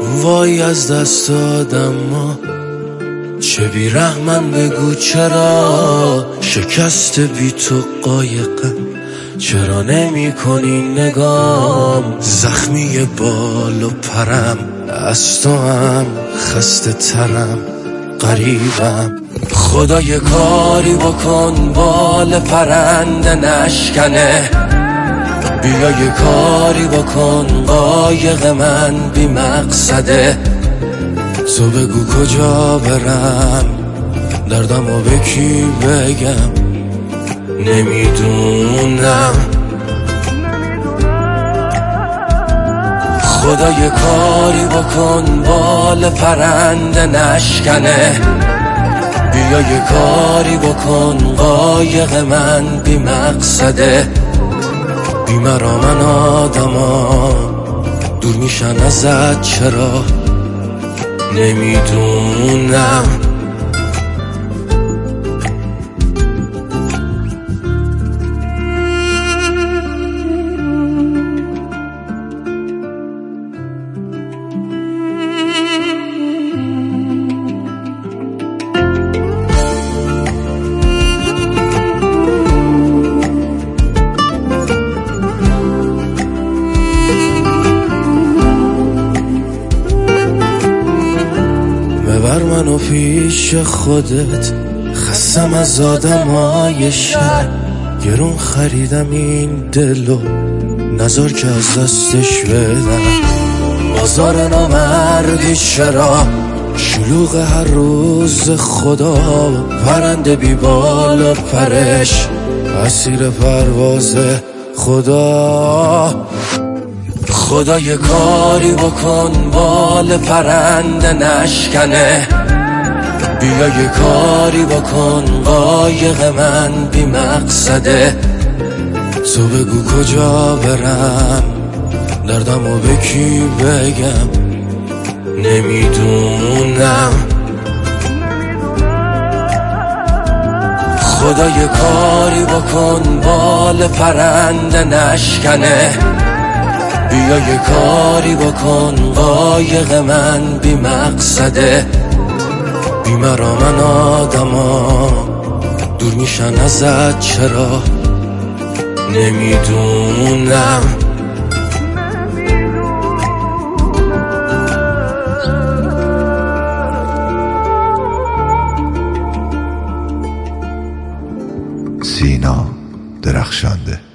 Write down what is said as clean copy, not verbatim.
وای از دست دادم ما چه بیرحمن بگو چرا شکست بی تو قایقم چرا نمی کنی نگام زخمی بال و پرم از تو هم خسته ترم غریبم خدا یه کاری بکن بال پرنده نشکنه بیا یه کاری بکن قایق من بی مقصده تو بگو کجا برم دردمو به کی بگم نمیدونم خدا یه کاری بکن بال پرنده نشکنه بیا یه کاری بکن قایق من بی مقصده بی مرا من آدما دور میشن ازت چرا نمیدونم ببر منو پیش خودت خستم از آدمای شهر گرون خریدم این دلو نذار که از دستش بدم بازار نامردی چرا شلوغ هر روز خدا پرنده بی بال و پرش اسیر پرواز خدا خدا یه کاری بکن بال پرنده نشکنه بیا یه کاری بکن قایق من بی مقصده تو بگو کجا برم دردمو به کی بگم نمیدونم خدا یه کاری بکن بال پرنده نشکنه بیا یه کاری بکن قایق من بی مقصده بی مرا من آدما دور میشن ازت چرا نمیدونم سینا درخشنده.